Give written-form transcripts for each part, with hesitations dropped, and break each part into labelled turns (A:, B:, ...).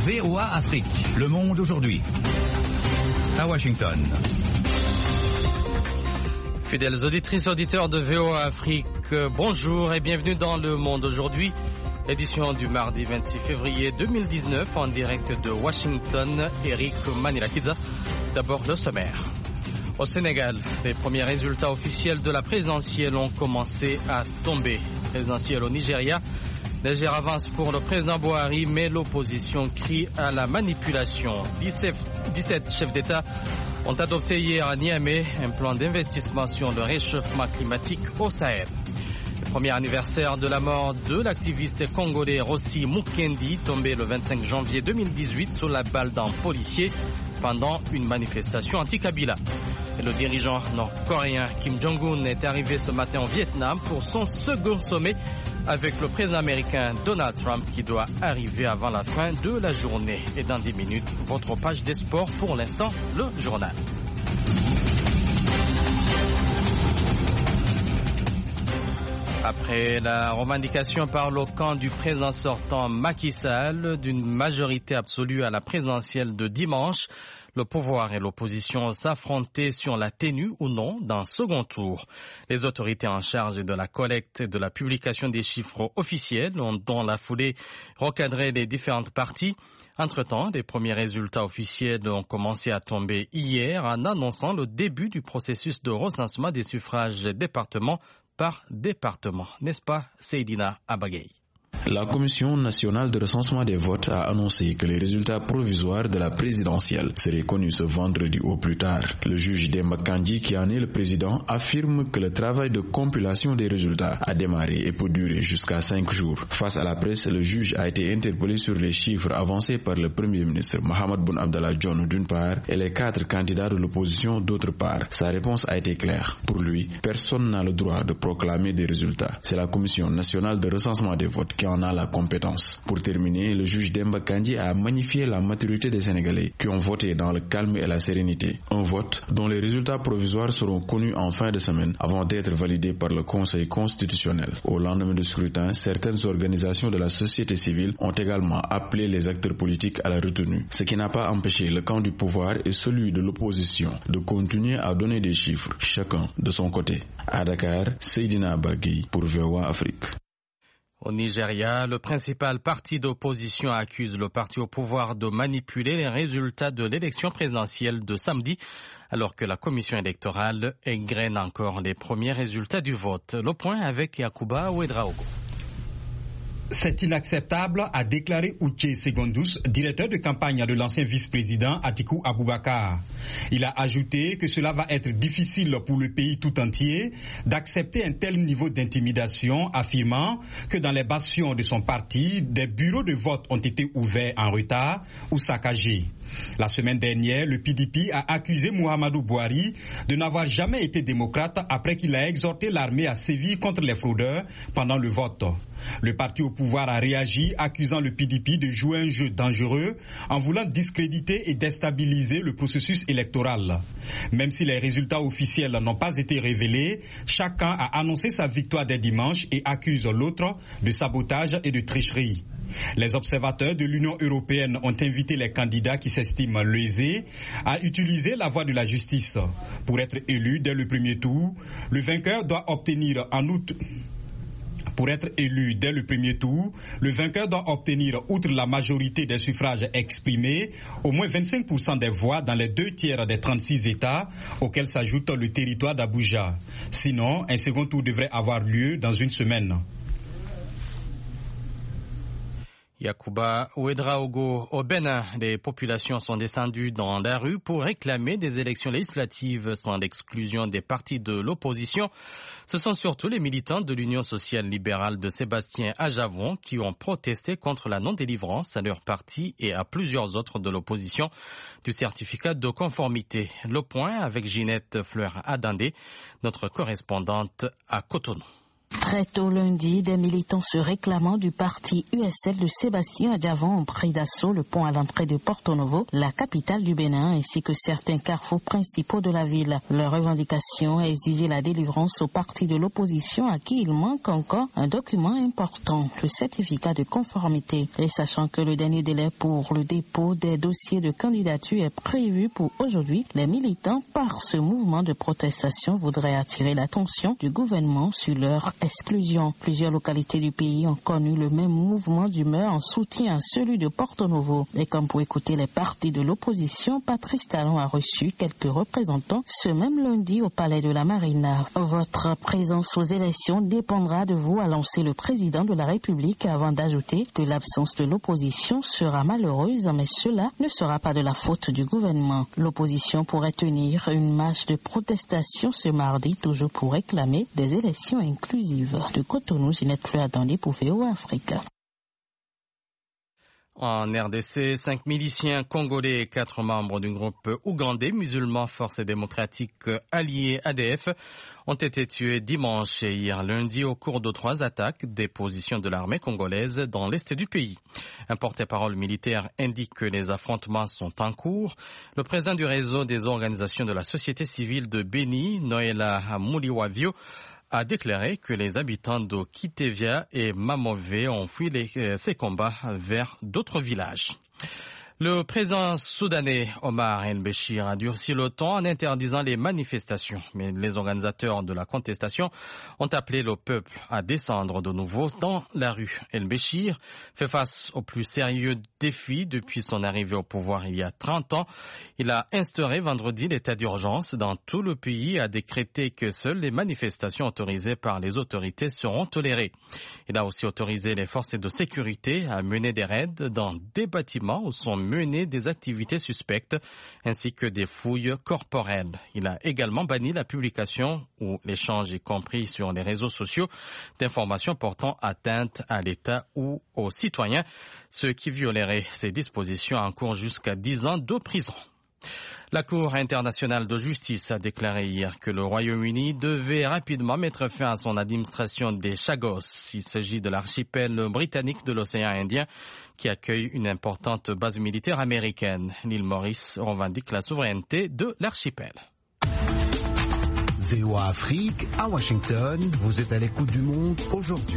A: VOA Afrique, le monde aujourd'hui. À Washington.
B: Fidèles auditrices, auditeurs de VOA Afrique, bonjour et bienvenue dans le monde aujourd'hui. Édition du mardi 26 février 2019 en direct de Washington, Eric Manilakiza. D'abord le sommaire. Au Sénégal, les premiers résultats officiels de la présidentielle ont commencé à tomber. Présidentielle au Nigeria. Niger avance pour le président Buhari, mais l'opposition crie à la manipulation. 17 chefs d'État ont adopté hier à Niamey un plan d'investissement sur le réchauffement climatique au Sahel. Le premier anniversaire de la mort de l'activiste congolais Rossi Mukendi, tombé le 25 janvier 2018 sous la balle d'un policier pendant une manifestation anti-Kabila. Et le dirigeant nord-coréen Kim Jong-un est arrivé ce matin au Vietnam pour son second sommet avec le président américain Donald Trump qui doit arriver avant la fin de la journée. Et dans 10 minutes, votre page des sports, pour l'instant, le journal. Après la revendication par le camp du président sortant Macky Sall d'une majorité absolue à la présidentielle de dimanche, le pouvoir et l'opposition s'affrontaient sur la tenue ou non d'un second tour. Les autorités en charge de la collecte et de la publication des chiffres officiels ont dans la foulée recadré les différentes parties. Entre-temps, des premiers résultats officiels ont commencé à tomber hier en annonçant le début du processus de recensement des suffrages département par département. N'est-ce pas, Seydina Abagay?
C: La Commission nationale de recensement des votes a annoncé que les résultats provisoires de la présidentielle seraient connus ce vendredi au plus tard. Le juge Demba Kandji, qui en est le président, affirme que le travail de compilation des résultats a démarré et peut durer jusqu'à 5 jours. Face à la presse, le juge a été interpellé sur les chiffres avancés par le Premier ministre Mahammed Boun Abdallah Dionne d'une part et les 4 candidats de l'opposition d'autre part. Sa réponse a été claire. Pour lui, personne n'a le droit de proclamer des résultats. C'est la Commission nationale de recensement des votes qui en a la compétence. Pour terminer, le juge Demba Kandji a magnifié la maturité des Sénégalais qui ont voté dans le calme et la sérénité. Un vote dont les résultats provisoires seront connus en fin de semaine avant d'être validés par le Conseil constitutionnel. Au lendemain du scrutin, certaines organisations de la société civile ont également appelé les acteurs politiques à la retenue, ce qui n'a pas empêché le camp du pouvoir et celui de l'opposition de continuer à donner des chiffres, chacun de son côté. À Dakar, Seydina Bagui pour VOA Afrique.
B: Au Nigeria, le principal parti d'opposition accuse le parti au pouvoir de manipuler les résultats de l'élection présidentielle de samedi, alors que la commission électorale égrène encore les premiers résultats du vote. Le point avec Yacouba Ouedraogo.
D: C'est inacceptable, a déclaré Uche Segondus, directeur de campagne de l'ancien vice-président Atiku Abubakar. Il a ajouté que cela va être difficile pour le pays tout entier d'accepter un tel niveau d'intimidation, affirmant que dans les bastions de son parti, des bureaux de vote ont été ouverts en retard ou saccagés. La semaine dernière, le PDP a accusé Muhammadu Buhari de n'avoir jamais été démocrate après qu'il a exhorté l'armée à sévir contre les fraudeurs pendant le vote. Le parti au pouvoir a réagi, accusant le PDP de jouer un jeu dangereux en voulant discréditer et déstabiliser le processus électoral. Même si les résultats officiels n'ont pas été révélés, chacun a annoncé sa victoire dès dimanche et accuse l'autre de sabotage et de tricherie. Les observateurs de l'Union européenne ont invité les candidats qui s'estiment lésés à utiliser la voie de la justice. Pour être élu dès le premier tour, le vainqueur doit obtenir en outre... Pour être élu dès le premier tour, le vainqueur doit obtenir, outre la majorité des suffrages exprimés, au moins 25% des voix dans les 2 tiers des 36 États auxquels s'ajoute le territoire d'Abuja. Sinon, un second tour devrait avoir lieu dans une semaine.
B: Yacouba Ouedraogo, au Bénin, les populations sont descendues dans la rue pour réclamer des élections législatives sans l'exclusion des partis de l'opposition. Ce sont surtout les militants de l'Union sociale libérale de Sébastien Ajavon qui ont protesté contre la non-délivrance à leur parti et à plusieurs autres de l'opposition du certificat de conformité. Le point avec Ginette Fleur-Adandé, notre correspondante à Cotonou.
E: Très tôt lundi, des militants se réclamant du parti USL de Sébastien Adjavon ont pris d'assaut le pont à l'entrée de Porto Novo, la capitale du Bénin, ainsi que certains carrefours principaux de la ville. Leur revendication est exiger la délivrance au parti de l'opposition à qui il manque encore un document important, le certificat de conformité. Et sachant que le dernier délai pour le dépôt des dossiers de candidature est prévu pour aujourd'hui, les militants, par ce mouvement de protestation, voudraient attirer l'attention du gouvernement sur leur exclusion. Plusieurs localités du pays ont connu le même mouvement d'humeur en soutien à celui de Porto Novo. Et comme pour écouter les partis de l'opposition, Patrice Talon a reçu quelques représentants ce même lundi au Palais de la Marina. Votre présence aux élections dépendra de vous, a lancé le président de la République, avant d'ajouter que l'absence de l'opposition sera malheureuse, mais cela ne sera pas de la faute du gouvernement. L'opposition pourrait tenir une marche de protestation ce mardi, toujours pour réclamer des élections inclusives. De Cotonou, Ginette Fleur attendue pour VOA Africa.
B: En RDC, 5 miliciens congolais et 4 membres du groupe ougandais musulman Force démocratique alliée ADF ont été tués dimanche et hier lundi au cours de 3 attaques des positions de l'armée congolaise dans l'est du pays. Un porte-parole militaire indique que les affrontements sont en cours. Le président du réseau des organisations de la société civile de Béni, Noëlla Mouliwavio, a déclaré que les habitants de Kitevia et Mamové ont fui ces combats vers d'autres villages. Le président soudanais Omar El-Béchir a durci le ton en interdisant les manifestations, mais les organisateurs de la contestation ont appelé le peuple à descendre de nouveau dans la rue. El-Béchir fait face au plus sérieux défi depuis son arrivée au pouvoir il y a 30 ans. Il a instauré vendredi l'état d'urgence dans tout le pays et a décrété que seules les manifestations autorisées par les autorités seront tolérées. Il a aussi autorisé les forces de sécurité à mener des raids dans des bâtiments où sont menées des activités suspectes ainsi que des fouilles corporelles. Il a également banni la publication ou l'échange, y compris sur les réseaux sociaux, d'informations portant atteinte à l'État ou aux citoyens, ce qui violerait ces dispositions encourent jusqu'à 10 ans de prison. La Cour internationale de justice a déclaré hier que le Royaume-Uni devait rapidement mettre fin à son administration des Chagos. Il s'agit de l'archipel britannique de l'océan Indien qui accueille une importante base militaire américaine. L'île Maurice revendique la souveraineté de l'archipel.
F: VOA Afrique, à Washington, vous êtes à l'écoute du monde aujourd'hui.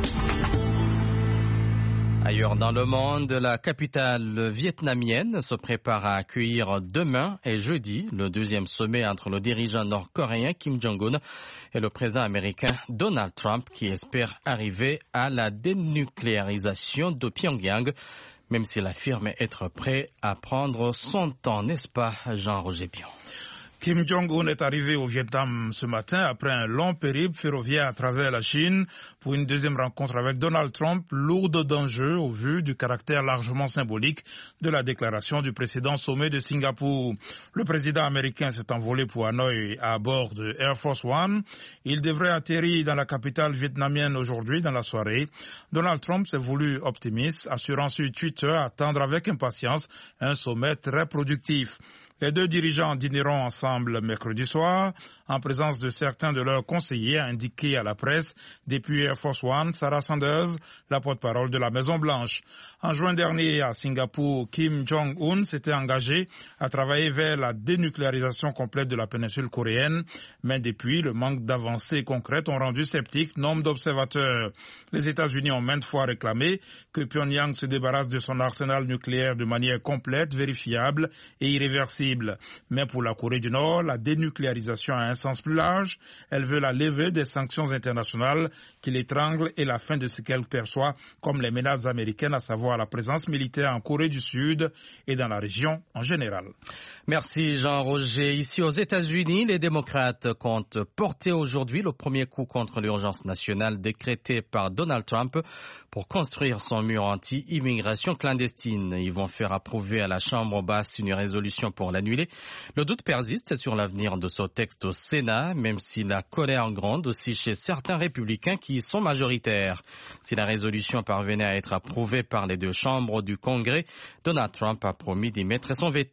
B: Ailleurs dans le monde, la capitale vietnamienne se prépare à accueillir demain et jeudi le deuxième sommet entre le dirigeant nord-coréen Kim Jong-un et le président américain Donald Trump qui espère arriver à la dénucléarisation de Pyongyang, même s'il affirme être prêt à prendre son temps, n'est-ce pas, Jean-Roger Bion?
G: Kim Jong-un est arrivé au Vietnam ce matin après un long périple ferroviaire à travers la Chine pour une deuxième rencontre avec Donald Trump, lourde d'enjeux au vu du caractère largement symbolique de la déclaration du précédent sommet de Singapour. Le président américain s'est envolé pour Hanoï à bord de Air Force One. Il devrait atterrir dans la capitale vietnamienne aujourd'hui dans la soirée. Donald Trump s'est voulu optimiste, assurant sur Twitter attendre avec impatience un sommet très productif. Les deux dirigeants dîneront ensemble mercredi soir, en présence de certains de leurs conseillers, a indiqué à la presse depuis Air Force One, Sarah Sanders, la porte-parole de la Maison-Blanche. En juin dernier, à Singapour, Kim Jong-un s'était engagé à travailler vers la dénucléarisation complète de la péninsule coréenne, mais depuis, le manque d'avancées concrètes ont rendu sceptiques nombre d'observateurs. Les États-Unis ont maintes fois réclamé que Pyongyang se débarrasse de son arsenal nucléaire de manière complète, vérifiable et irréversible. Mais pour la Corée du Nord, la dénucléarisation a un sens plus large. Elle veut la levée des sanctions internationales qui l'étranglent et la fin de ce qu'elle perçoit comme les menaces américaines, à savoir la présence militaire en Corée du Sud et dans la région en général.
B: Merci Jean-Roger. Ici aux États-Unis, les démocrates comptent porter aujourd'hui le premier coup contre l'urgence nationale décrétée par Donald Trump pour construire son mur anti-immigration clandestine. Ils vont faire approuver à la Chambre basse une résolution pour l'annuler. Le doute persiste sur l'avenir de ce texte au Sénat, même si la colère gronde aussi chez certains républicains qui y sont majoritaires. Si la résolution parvenait à être approuvée par les deux chambres du Congrès, Donald Trump a promis d'y mettre son veto.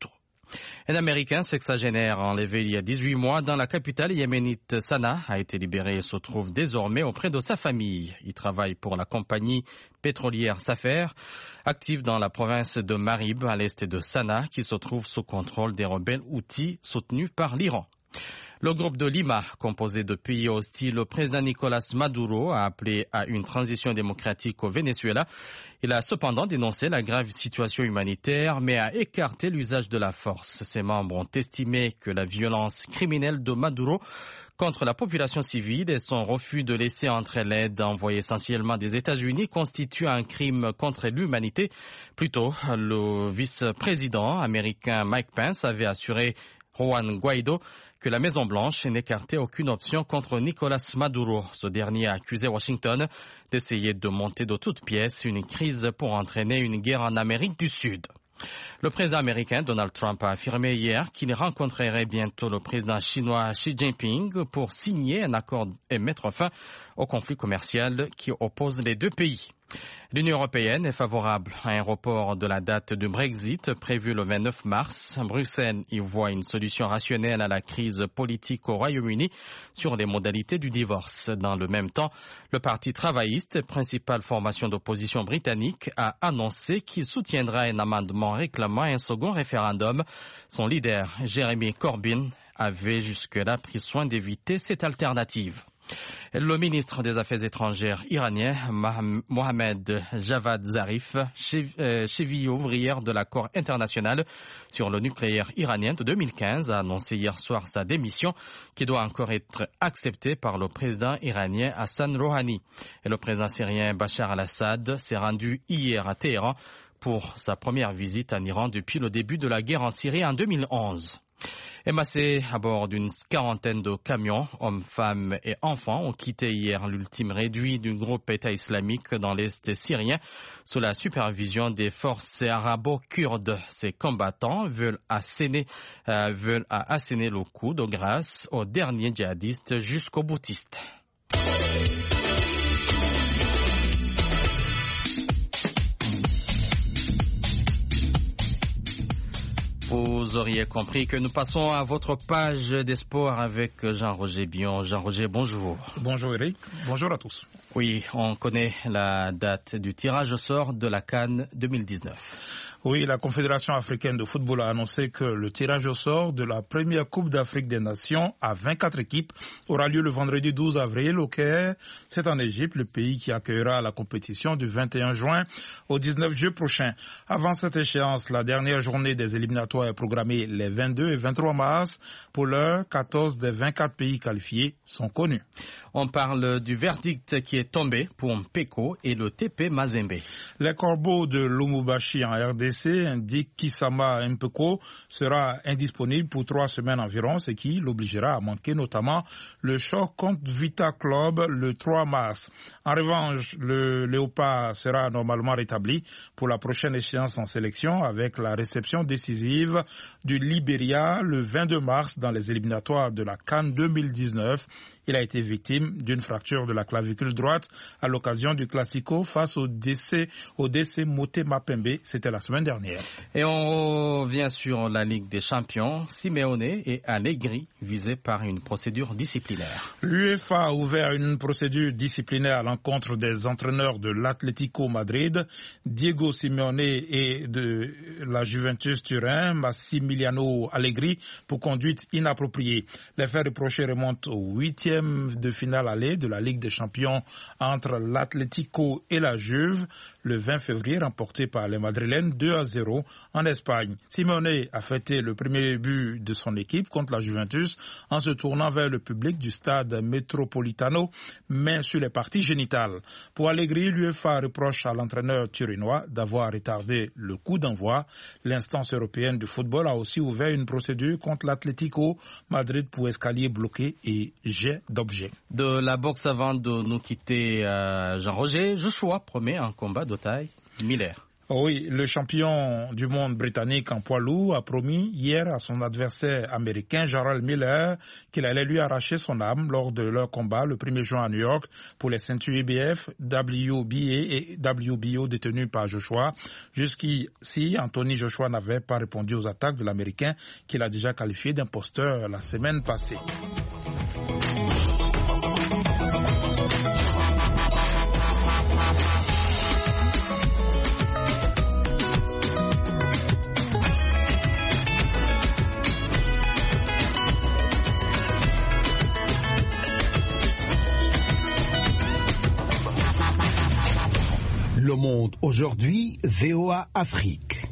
B: Un Américain sexagénaire enlevé il y a 18 mois dans la capitale yéménite Sanaa a été libéré et se trouve désormais auprès de sa famille. Il travaille pour la compagnie pétrolière Safer, active dans la province de Marib à l'est de Sanaa, qui se trouve sous contrôle des rebelles houthis soutenus par l'Iran. Le groupe de Lima, composé de pays hostiles au président Nicolás Maduro, a appelé à une transition démocratique au Venezuela. Il a cependant dénoncé la grave situation humanitaire, mais a écarté l'usage de la force. Ses membres ont estimé que la violence criminelle de Maduro contre la population civile et son refus de laisser entrer l'aide envoyée essentiellement des États-Unis constitue un crime contre l'humanité. Plus tôt, le vice-président américain Mike Pence avait assuré Juan Guaido que la Maison-Blanche n'écartait aucune option contre Nicolás Maduro. Ce dernier a accusé Washington d'essayer de monter de toutes pièces une crise pour entraîner une guerre en Amérique du Sud. Le président américain Donald Trump a affirmé hier qu'il rencontrerait bientôt le président chinois Xi Jinping pour signer un accord et mettre fin au conflit commercial qui oppose les deux pays. L'Union européenne est favorable à un report de la date du Brexit prévu le 29 mars. Bruxelles y voit une solution rationnelle à la crise politique au Royaume-Uni sur les modalités du divorce. Dans le même temps, le Parti travailliste, principale formation d'opposition britannique, a annoncé qu'il soutiendra un amendement réclamant un second référendum. Son leader, Jeremy Corbyn, avait jusque-là pris soin d'éviter cette alternative. Le ministre des Affaires étrangères iranien, Mohammad Javad Zarif, cheville ouvrière de l'accord international sur le nucléaire iranien de 2015, a annoncé hier soir sa démission qui doit encore être acceptée par le président iranien Hassan Rouhani. Et le président syrien Bachar al-Assad s'est rendu hier à Téhéran pour sa première visite en Iran depuis le début de la guerre en Syrie en 2011. Émassés à bord d'une quarantaine de camions, hommes, femmes et enfants ont quitté hier l'ultime réduit du groupe État islamique dans l'est syrien sous la supervision des forces arabo-kurdes. Ces combattants veulent asséner le coup de grâce aux derniers djihadistes jusqu'aux boutistes. Vous auriez compris que nous passons à votre page des sports avec Jean-Roger Bion. Jean-Roger, bonjour.
G: Bonjour Eric, bonjour à tous.
B: Oui, on connaît la date du tirage au sort de la CAN 2019.
G: Oui, la Confédération africaine de football a annoncé que le tirage au sort de la première Coupe d'Afrique des Nations à 24 équipes aura lieu le vendredi 12 avril au Caire. C'est en Égypte, le pays qui accueillera la compétition du 21 juin au 19 juillet prochain. Avant cette échéance, la dernière journée des éliminatoires est programmée les 22 et 23 mars. Pour l'heure, 14 des 24 pays qualifiés sont connus.
B: On parle du verdict qui est tombé pour Mpeko et le TP Mazembe.
G: Les Corbeaux de Lubumbashi en RDC indiquent qu'Issama Mpeko sera indisponible pour 3 semaines environ, ce qui l'obligera à manquer notamment le choc contre Vita Club le 3 mars. En revanche, le Léopard sera normalement rétabli pour la prochaine échéance en sélection avec la réception décisive du Libéria le 22 mars dans les éliminatoires de la CAN 2019. Il a été victime d'une fracture de la clavicule droite à l'occasion du Classico face au DC Motema Pembe. C'était la semaine dernière.
B: Et on revient sur la Ligue des Champions. Simeone et Allegri visés par une procédure disciplinaire.
G: L'UEFA a ouvert une procédure disciplinaire à l'encontre des entraîneurs de l'Atlético Madrid, Diego Simeone et de la Juventus Turin, Massimiliano Allegri, pour conduite inappropriée. Les faits reprochés remontent au 8e de finale aller de la Ligue des Champions entre l'Atlético et la Juve le 20 février, remporté par les Madrilènes 2-0 en Espagne. Simeone a fêté le premier but de son équipe contre la Juventus en se tournant vers le public du stade Metropolitano, main sur les parties génitales. Pour Allegri, l'UEFA reproche à l'entraîneur turinois d'avoir retardé le coup d'envoi. L'instance européenne du football a aussi ouvert une procédure contre l'Atlético Madrid pour escalier bloqué et jet d'objets.
B: De la boxe avant de nous quitter, Jean-Roger, Joshua promet un combat de taille Miller.
G: Oui, le champion du monde britannique en poids lourd a promis hier à son adversaire américain Jarrell Miller qu'il allait lui arracher son âme lors de leur combat le 1er juin à New York pour les ceintures IBF, WBA et WBO détenues par Joshua. Jusqu'ici, Anthony Joshua n'avait pas répondu aux attaques de l'Américain qu'il a déjà qualifié d'imposteur la semaine passée.
F: Le Monde aujourd'hui, VOA Afrique.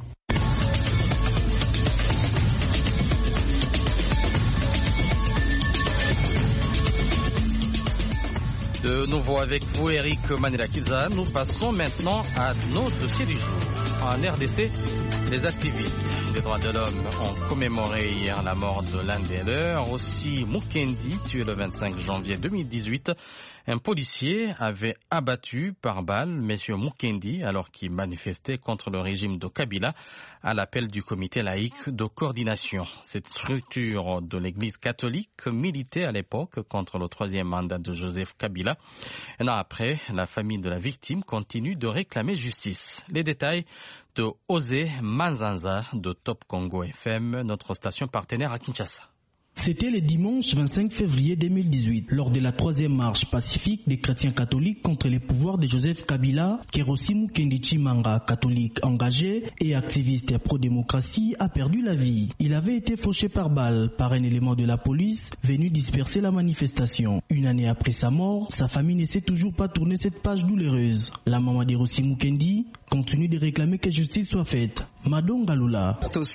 B: De nouveau avec vous, Eric Manelakiza. Nous passons maintenant à nos dossiers du jour. En RDC, les activistes des droits de l'homme ont commémoré hier la mort de l'un des leurs, aussi Mukendi, tué le 25 janvier 2018. Un policier avait abattu par balle M. Mukendi alors qu'il manifestait contre le régime de Kabila à l'appel du comité laïque de coordination. Cette structure de l'église catholique militait à l'époque contre le troisième mandat de Joseph Kabila. Un an après, la famille de la victime continue de réclamer justice. Les détails de Osé Manzanza de Top Congo FM, notre station partenaire à Kinshasa.
H: C'était le dimanche 25 février 2018, lors de la troisième marche pacifique des chrétiens catholiques contre les pouvoirs de Joseph Kabila, qu'Erosi Mukendi Tshimanga, catholique engagé et activiste pro-démocratie, a perdu la vie. Il avait été fauché par balle par un élément de la police venu disperser la manifestation. Une année après sa mort, sa famille ne sait toujours pas tourner cette page douloureuse. La maman d'Erosi Mukendi continue de réclamer que justice soit faite. Madonga Lula.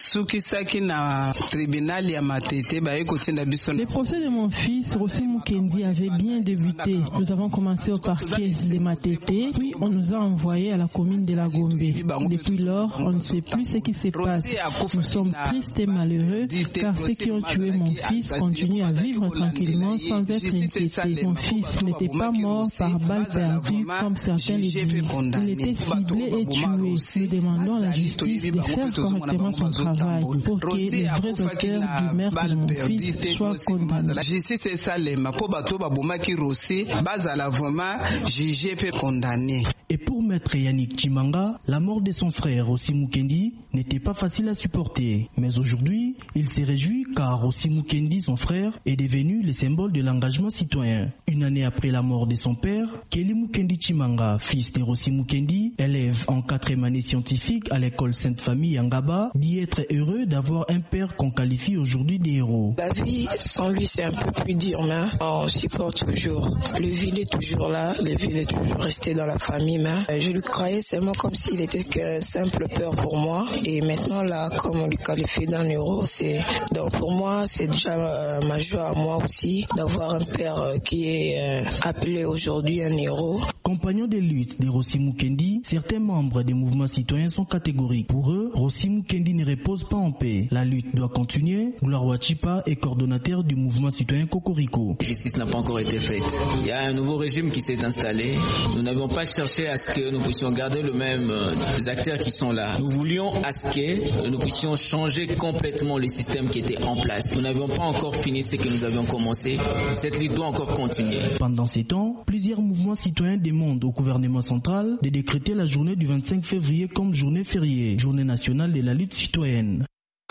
I: Le procès de mon fils, Rossi Mukendi, avait bien débuté. Nous avons commencé au parquet de Matete, puis on nous a envoyés à la commune de la Gombe. Depuis lors, on ne sait plus ce qui se passe. Nous sommes tristes et malheureux, car ceux qui ont tué mon fils continuent à vivre tranquillement sans être inquiétés. Mon fils n'était pas mort par balle perdue, comme certains le disent. Il était ciblé et tué. Nous demandons à la justice de faire correctement son travail pour que les vrais auteurs du meurtre de mon fils soient condamnés.
H: Et pour maître Yannick Tshimanga, la mort de son frère Rossi Mukendi n'était pas facile à supporter. Mais aujourd'hui, il se réjouit car Rossi Mukendi, son frère, est devenu le symbole de l'engagement citoyen. Une année après la mort de son père, Kelly Mukendi Tshimanga, fils de Rossi Mukendi, élève en 4e année scientifique à l'école Sainte-Famille Ngaba, dit être heureux d'avoir un père qu'on qualifie aujourd'hui de héros.
J: La vie sans lui c'est un peu plus dur, mais on supporte toujours. Le vide est toujours là, le vide est toujours resté dans la famille. Mais je lui croyais seulement comme s'il était qu'un simple père pour moi. Et maintenant là, comme on lui qualifie d'un héros, donc pour moi c'est déjà ma joie à moi aussi d'avoir un père qui est appelé aujourd'hui un héros.
H: Compagnon de lutte de Rossi Mukendi, certains membres des mouvements citoyens sont catégoriques. Pour eux, Rossi Mukendi ne repose pas en paix. La lutte doit continuer. Gloire Wachipa est coordonnateur du mouvement citoyen Cocorico.
K: La justice n'a pas encore été faite. Il y a un nouveau régime qui s'est installé. Nous n'avons pas cherché à ce que nous puissions garder le même acteurs qui sont là. Nous voulions à ce que nous puissions changer complètement le système qui était en place. Nous n'avions pas encore fini ce que nous avions commencé. Cette lutte doit encore continuer.
H: Pendant ces temps, plusieurs mouvements citoyens demandent au gouvernement central de décréter la journée du 25 février comme journée fériée, journée nationale de la lutte citoyenne.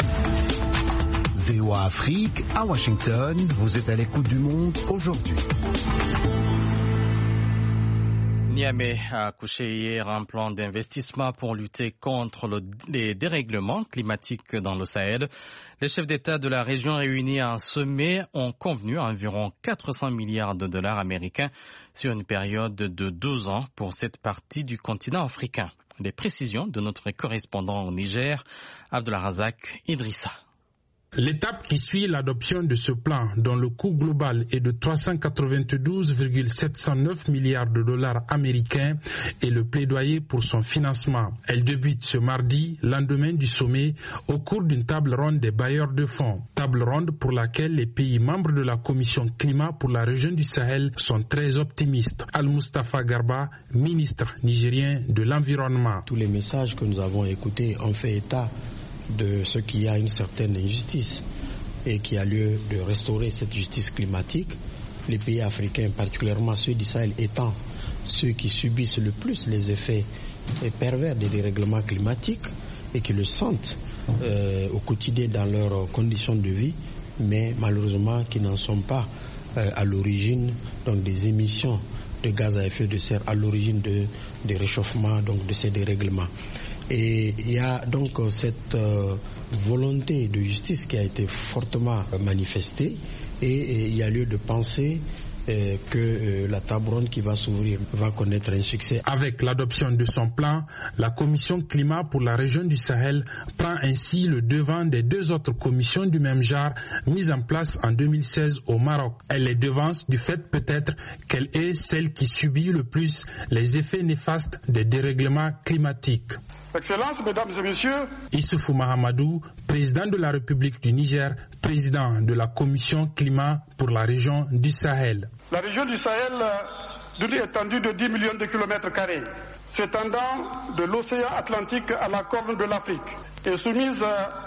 F: VOA Afrique, à Washington, vous êtes à l'écoute du Monde aujourd'hui.
B: Niamey a accouché hier un plan d'investissement pour lutter contre les dérèglements climatiques dans le Sahel. Les chefs d'État de la région réunis à un sommet ont convenu environ 400 milliards de dollars américains sur une période de 12 ans pour cette partie du continent africain. Les précisions de notre correspondant au Niger, Abdelrazak Idrissa.
L: L'étape qui suit l'adoption de ce plan, dont le coût global est de 392,709 milliards de dollars américains, est le plaidoyer pour son financement. Elle débute ce mardi, lendemain du sommet, au cours d'une table ronde des bailleurs de fonds. Table ronde pour laquelle les pays membres de la Commission climat pour la région du Sahel sont très optimistes. Al-Mustafa Garba, ministre nigérien de l'Environnement.
M: Tous les messages que nous avons écoutés ont fait état de ce qu'il y a une certaine injustice et qu'il y a lieu de restaurer cette justice climatique. Les pays africains, particulièrement ceux du Sahel, étant ceux qui subissent le plus les effets pervers des dérèglements climatiques et qui le sentent au quotidien dans leurs conditions de vie, mais malheureusement qui n'en sont pas à l'origine donc des émissions de gaz à effet de serre, à l'origine des réchauffements, donc de ces dérèglements. Et il y a donc cette volonté de justice qui a été fortement manifestée et il y a lieu de penser que la table ronde qui va s'ouvrir va connaître un succès.
L: Avec l'adoption de son plan, la commission climat pour la région du Sahel prend ainsi le devant des deux autres commissions du même genre mises en place en 2016 au Maroc. Elle les devance du fait peut-être qu'elle est celle qui subit le plus les effets néfastes des dérèglements climatiques.
N: Excellences, mesdames et messieurs,
L: Issoufou Mahamadou, président de la République du Niger, président de la commission climat pour la région du Sahel.
N: La région du Sahel, d'une étendue de 10 millions de kilomètres carrés, s'étendant de l'océan Atlantique à la corne de l'Afrique, est soumise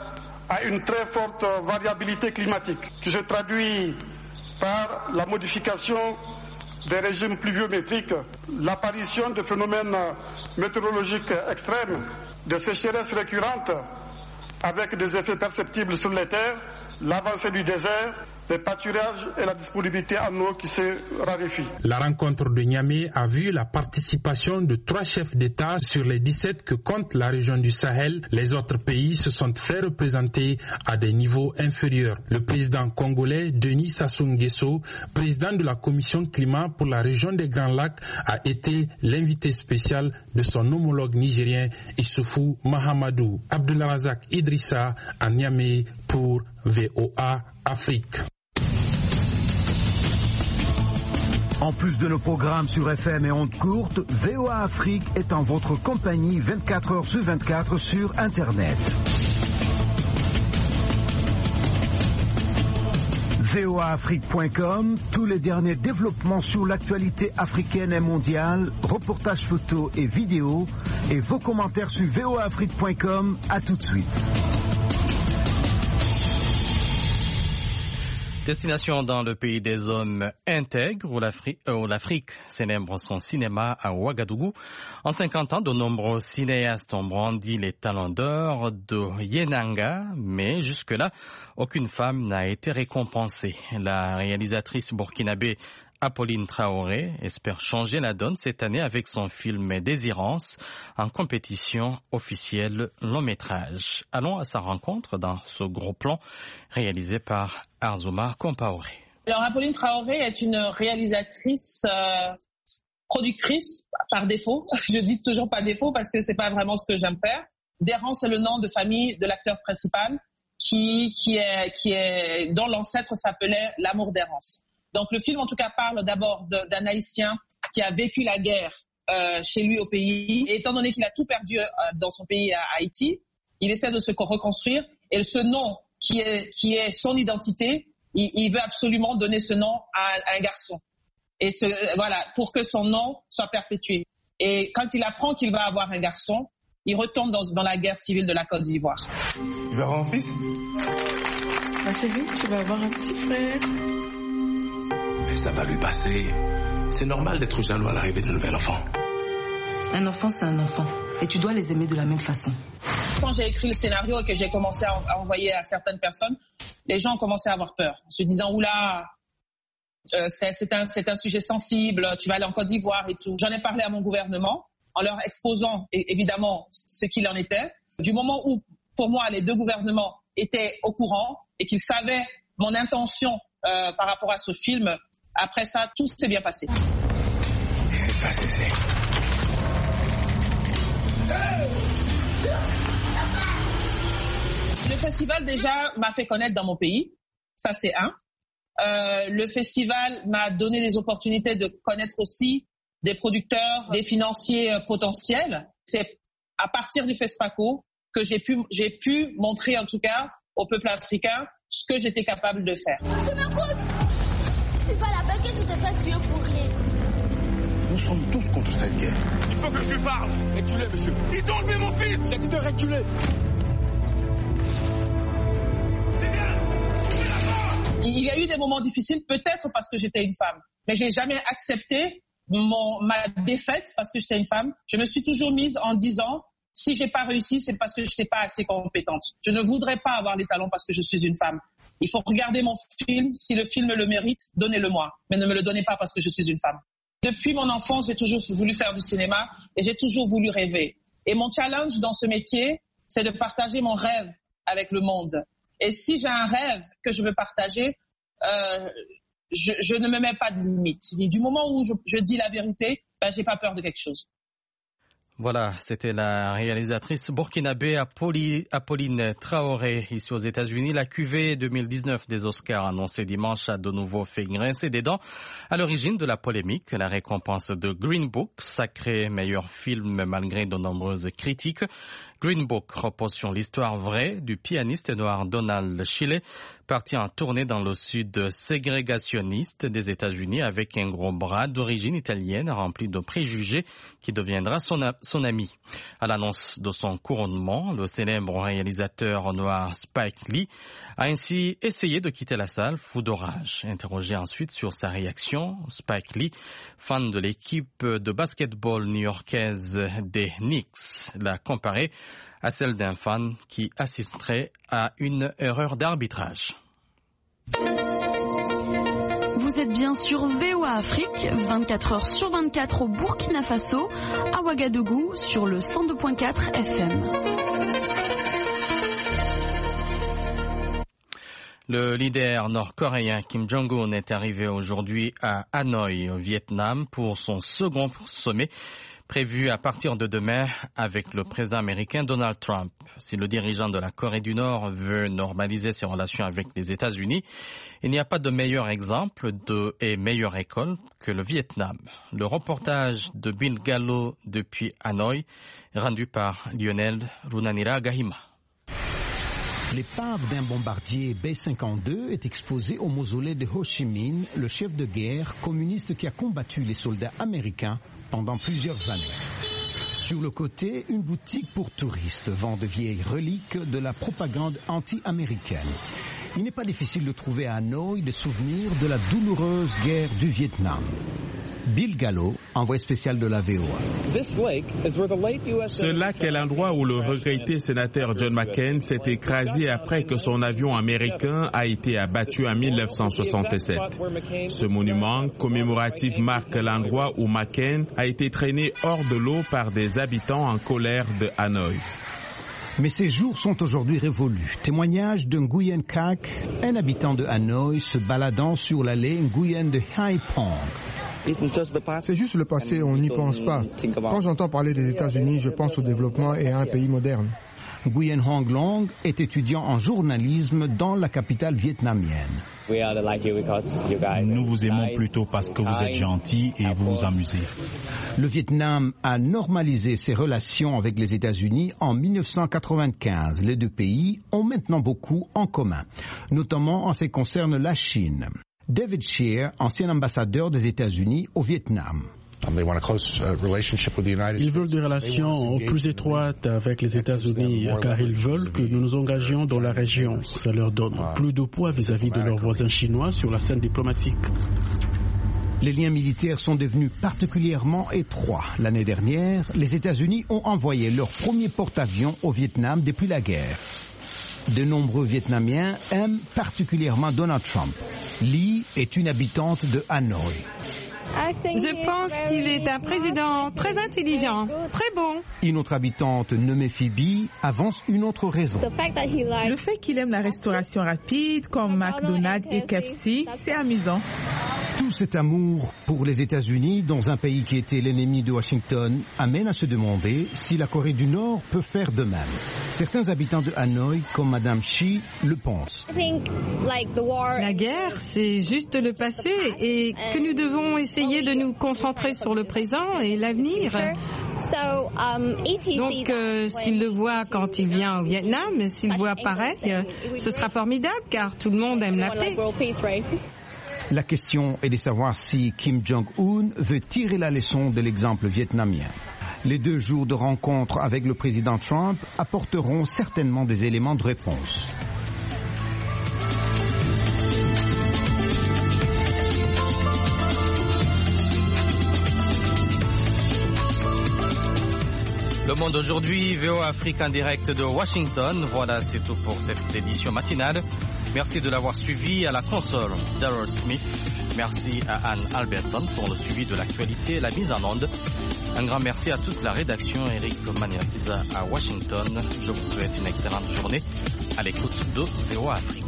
N: à une très forte variabilité climatique qui se traduit par la modification des régimes pluviométriques, l'apparition de phénomènes météorologiques extrêmes, de sécheresses récurrentes avec des effets perceptibles sur les terres, l'avancée du désert, les pâturages et la disponibilité en eau qui se raréfie.
L: La rencontre de Niamey a vu la participation de 3 chefs d'État sur les 17 que compte la région du Sahel. Les autres pays se sont fait représenter à des niveaux inférieurs. Le président congolais Denis Sassou Nguesso, président de la commission climat pour la région des Grands Lacs, a été l'invité spécial de son homologue nigérien Issoufou Mahamadou. Abdulrazak Idrissa à Niamey pour VOA Afrique.
F: En plus de nos programmes sur FM et ondes courtes, VOA Afrique est en votre compagnie 24 heures sur 24 sur Internet. voaafrique.com, tous les derniers développements sur l'actualité africaine et mondiale, reportages photos et vidéos, et vos commentaires sur voaafrique.com. À tout de suite.
B: Destination dans le pays des hommes intègres, où l'Afrique célèbre son cinéma à Ouagadougou. En 50 ans, de nombreux cinéastes ont brandi les talons d'or de Yenanga, mais jusque-là, aucune femme n'a été récompensée. La réalisatrice burkinabé Apolline Traoré espère changer la donne cette année avec son film Désirance en compétition officielle long métrage. Allons à sa rencontre dans ce gros plan réalisé par Arzouma Compaoré.
O: Alors Apolline Traoré est une réalisatrice productrice par défaut. Je dis toujours par défaut parce que c'est pas vraiment ce que j'aime faire. Dérance est le nom de famille de l'acteur principal dont l'ancêtre s'appelait L'amour d'Errance. Donc le film en tout cas parle d'abord d'un Haïtien qui a vécu la guerre chez lui au pays. Et étant donné qu'il a tout perdu dans son pays à Haïti, il essaie de se reconstruire. Et ce nom qui est son identité, il veut absolument donner ce nom à un garçon. Et voilà, pour que son nom soit perpétué. Et quand il apprend qu'il va avoir un garçon, il retombe dans la guerre civile de la Côte d'Ivoire.
P: Tu vas avoir un fils ?
Q: Ma chérie, tu vas avoir un petit frère.
P: Mais ça va lui passer. C'est normal d'être jaloux à l'arrivée d'un nouvel enfant.
Q: Un enfant, c'est un enfant. Et tu dois les aimer de la même façon.
O: Quand j'ai écrit le scénario et que j'ai commencé à envoyer à certaines personnes, les gens ont commencé à avoir peur, en se disant « Oula, c'est un sujet sensible, tu vas aller en Côte d'Ivoire et tout ». J'en ai parlé à mon gouvernement en leur exposant évidemment ce qu'il en était. Du moment où, pour moi, les deux gouvernements étaient au courant et qu'ils savaient mon intention par rapport à ce film, après ça, tout s'est bien passé.
P: Qu'est-ce qui se passe ici ?
O: Le festival déjà m'a fait connaître dans mon pays, ça c'est un. Le festival m'a donné des opportunités de connaître aussi des producteurs, des financiers potentiels. C'est à partir du FESPACO que j'ai pu montrer en tout cas au peuple africain ce que j'étais capable de faire.
R: Tu m'écoutes? C'est pas la peine que tu te fasses vieux pour rien.
P: Nous sommes tous contre cette guerre.
S: Il faut que je parle. Reculez, monsieur. Ils ont enlevé mon fils.
P: J'ai dit de reculer.
O: Il y a eu des moments difficiles, peut-être parce que j'étais une femme, mais j'ai jamais accepté ma défaite parce que j'étais une femme. Je me suis toujours mise en disant, si j'ai pas réussi, c'est parce que je n'étais pas assez compétente. Je ne voudrais pas avoir les talents parce que je suis une femme. Il faut regarder mon film. Si le film le mérite, donnez-le-moi. Mais ne me le donnez pas parce que je suis une femme. Depuis mon enfance, j'ai toujours voulu faire du cinéma et j'ai toujours voulu rêver. Et mon challenge dans ce métier, c'est de partager mon rêve avec le monde. Et si j'ai un rêve que je veux partager, je ne me mets pas de limite. Et du moment où je dis la vérité, j'ai pas peur de quelque chose.
B: Voilà, c'était la réalisatrice burkinabé Apolline Traoré, ici aux États-Unis. La cuvée 2019 des Oscars annoncée dimanche a de nouveau fait grincer des dents. À l'origine de la polémique, la récompense de Green Book, sacré meilleur film malgré de nombreuses critiques. Green Book repose sur l'histoire vraie du pianiste noir Donald Shilley, parti en tournée dans le sud ségrégationniste des États-Unis avec un gros bras d'origine italienne rempli de préjugés qui deviendra son ami. À l'annonce de son couronnement, le célèbre réalisateur noir Spike Lee a ainsi essayé de quitter la salle fou de rage. Interrogé ensuite sur sa réaction, Spike Lee, fan de l'équipe de basketball new-yorkaise des Knicks, l'a comparé à celle d'un fan qui assisterait à une erreur d'arbitrage.
T: Vous êtes bien sur VOA Afrique, 24 heures sur 24 au Burkina Faso, à Ouagadougou sur le 102.4 FM.
B: Le leader nord-coréen Kim Jong-un est arrivé aujourd'hui à Hanoï, au Vietnam, pour son second sommet prévu à partir de demain avec le président américain Donald Trump. Si le dirigeant de la Corée du Nord veut normaliser ses relations avec les États-Unis, il n'y a pas de meilleur exemple et meilleure école que le Vietnam. Le reportage de Bill Gallo depuis Hanoï, rendu par Lionel Runanira Gahima.
F: L'épave d'un bombardier B-52 est exposée au mausolée de Ho Chi Minh, le chef de guerre communiste qui a combattu les soldats américains pendant plusieurs années. Sur le côté, une boutique pour touristes vend de vieilles reliques de la propagande anti-américaine. Il n'est pas difficile de trouver à Hanoï des souvenirs de la douloureuse guerre du Vietnam. Bill Gallo, envoyé spécial de la VOA.
U: Ce lac est l'endroit où le regretté sénateur John McCain s'est écrasé après que son avion américain a été abattu en 1967. Ce monument commémoratif marque l'endroit où McCain a été traîné hors de l'eau par des habitants en colère de Hanoï.
F: Mais ces jours sont aujourd'hui révolus. Témoignage de Nguyen Kak, un habitant de Hanoï se baladant sur l'allée Nguyen de Hai Phong.
V: C'est juste le passé, on n'y pense pas. Quand j'entends parler des États-Unis, je pense au développement et à un pays moderne.
F: Nguyen Hong Long est étudiant en journalisme dans la capitale vietnamienne.
A: Nous vous aimons plutôt parce que vous êtes gentils et vous vous amusez.
F: Le Vietnam a normalisé ses relations avec les États-Unis en 1995. Les deux pays ont maintenant beaucoup en commun, notamment en ce qui concerne la Chine. David Shear, ancien ambassadeur des États-Unis au Vietnam.
W: Ils veulent des relations plus étroites avec les États-Unis car ils veulent que nous nous engagions dans la région. Ça leur donne plus de poids vis-à-vis de leurs voisins chinois sur la scène diplomatique.
F: Les liens militaires sont devenus particulièrement étroits. L'année dernière, les États-Unis ont envoyé leur premier porte-avions au Vietnam depuis la guerre. De nombreux Vietnamiens aiment particulièrement Donald Trump. Lee est une habitante de Hanoï.
C: Je pense qu'il est un président très intelligent, très bon.
F: Une autre habitante nommée Phoebe avance une autre raison.
D: Le fait qu'il aime la restauration rapide comme McDonald's et KFC, c'est amusant.
F: Tout cet amour pour les États-Unis, dans un pays qui était l'ennemi de Washington, amène à se demander si la Corée du Nord peut faire de même. Certains habitants de Hanoï, comme Madame Shi, le pensent.
C: La guerre, c'est juste le passé et que nous devons essayer de nous concentrer sur le présent et l'avenir. Donc, s'il le voit quand il vient au Vietnam, s'il voit pareil, ce sera formidable car tout le monde aime la paix.
F: La question est de savoir si Kim Jong-un veut tirer la leçon de l'exemple vietnamien. Les 2 jours de rencontre avec le président Trump apporteront certainement des éléments de réponse.
B: Le Monde aujourd'hui, VOA Afrique en direct de Washington. Voilà, c'est tout pour cette édition matinale. Merci de l'avoir suivi. À la console, Daryl Smith. Merci à Anne Albertson pour le suivi de l'actualité et la mise en onde. Un grand merci à toute la rédaction, Eric Maniakiza à Washington. Je vous souhaite une excellente journée à l'écoute de VOA Afrique.